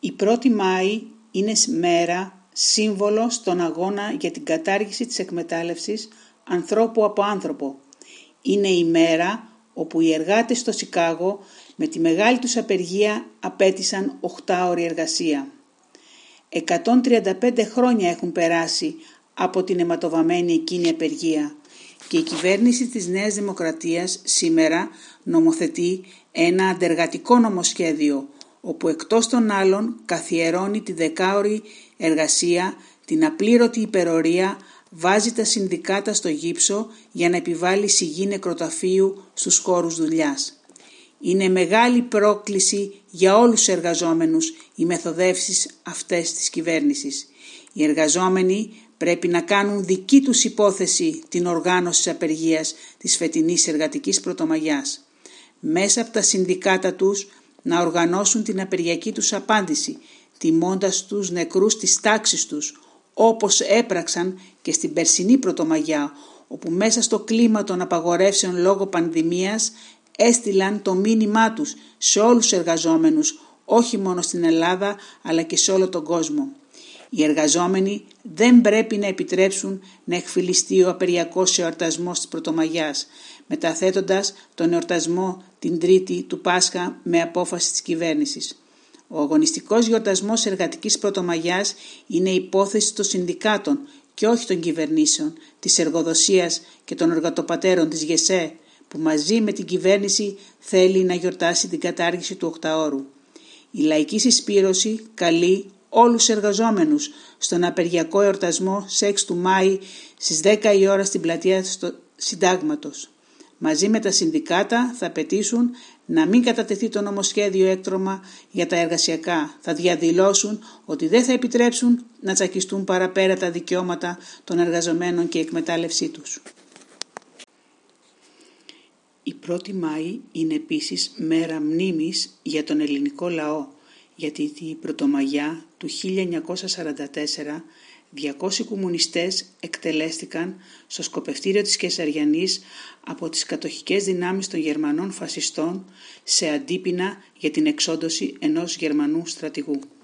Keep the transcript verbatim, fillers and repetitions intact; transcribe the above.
Η πρώτη Μάη είναι μέρα σύμβολο στον αγώνα για την κατάργηση της εκμετάλλευσης ανθρώπου από άνθρωπο. Είναι η μέρα όπου οι εργάτες στο Σικάγο με τη μεγάλη τους απεργία απέτησαν οχτάωρη εργασία. εκατόν τριάντα πέντε χρόνια έχουν περάσει από την αιματοβαμμένη εκείνη απεργία και η κυβέρνηση της Νέας Δημοκρατίας σήμερα νομοθετεί ένα αντεργατικό νομοσχέδιο όπου εκτός των άλλων καθιερώνει τη δεκάωρη εργασία, την απλήρωτη υπερορία, βάζει τα συνδικάτα στο γύψο για να επιβάλλει σιγή νεκροταφείου στους χώρους δουλειάς. Είναι μεγάλη πρόκληση για όλους τους εργαζόμενους οι μεθοδεύσεις αυτές της κυβέρνησης. Οι εργαζόμενοι πρέπει να κάνουν δική τους υπόθεση την οργάνωση της απεργίας της φετινής εργατικής πρωτομαγιάς. Μέσα από τα συνδικάτα τους να οργανώσουν την απεργιακή τους απάντηση, τιμώντας τους νεκρούς της τάξης τους, όπως έπραξαν και στην περσινή πρωτομαγιά, όπου μέσα στο κλίμα των απαγορεύσεων λόγω πανδημίας έστειλαν το μήνυμά τους σε όλους τους εργαζόμενους, όχι μόνο στην Ελλάδα αλλά και σε όλο τον κόσμο. Οι εργαζόμενοι δεν πρέπει να επιτρέψουν να εκφυλιστεί ο απεργιακός εορτασμός της Πρωτομαγιάς, μεταθέτοντας τον εορτασμό την Τρίτη του Πάσχα με απόφαση της κυβέρνησης. Ο αγωνιστικός γιορτασμός εργατικής Πρωτομαγιάς είναι υπόθεση των συνδικάτων και όχι των κυβερνήσεων, της εργοδοσίας και των εργατοπατέρων της ΓΕΣΕ, που μαζί με την κυβέρνηση θέλει να γιορτάσει την κατάργηση του οκταώρου. Η λαϊκή συσπήρωση καλεί όλους τους εργαζόμενους στον απεργιακό εορτασμό στις έξι του Μάη στις δέκα η ώρα στην πλατεία του Συντάγματος. Μαζί με τα συνδικάτα θα απαιτήσουν να μην κατατεθεί το νομοσχέδιο έκτρωμα για τα εργασιακά. Θα διαδηλώσουν ότι δεν θα επιτρέψουν να τσακιστούν παραπέρα τα δικαιώματα των εργαζομένων και η εκμετάλλευσή τους. Η πρώτη Μάη είναι επίσης μέρα μνήμης για τον ελληνικό λαό, γιατί την Πρωτομαγιά του χίλια εννιακόσια σαράντα τέσσερα διακόσιοι κομμουνιστές εκτελέστηκαν στο σκοπευτήριο της Κεσαριανής από τις κατοχικές δυνάμεις των Γερμανών φασιστών σε αντίπεινα για την εξόντωση ενός Γερμανού στρατηγού.